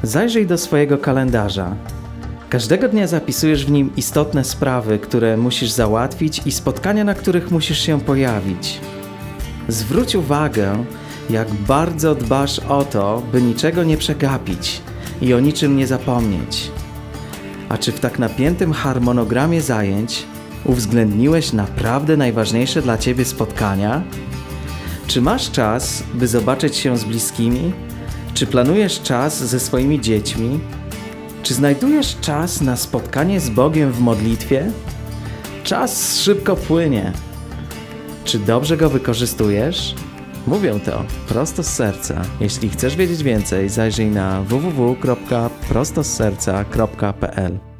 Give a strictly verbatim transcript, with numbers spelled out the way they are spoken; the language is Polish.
Zajrzyj do swojego kalendarza. Każdego dnia zapisujesz w nim istotne sprawy, które musisz załatwić i spotkania, na których musisz się pojawić. Zwróć uwagę, jak bardzo dbasz o to, by niczego nie przegapić i o niczym nie zapomnieć. A czy w tak napiętym harmonogramie zajęć uwzględniłeś naprawdę najważniejsze dla Ciebie spotkania? Czy masz czas, by zobaczyć się z bliskimi? Czy planujesz czas ze swoimi dziećmi? Czy znajdujesz czas na spotkanie z Bogiem w modlitwie? Czas szybko płynie. Czy dobrze go wykorzystujesz? Mówię to prosto z serca. Jeśli chcesz wiedzieć więcej, zajrzyj na w w w kropka prosto z serca kropka p l.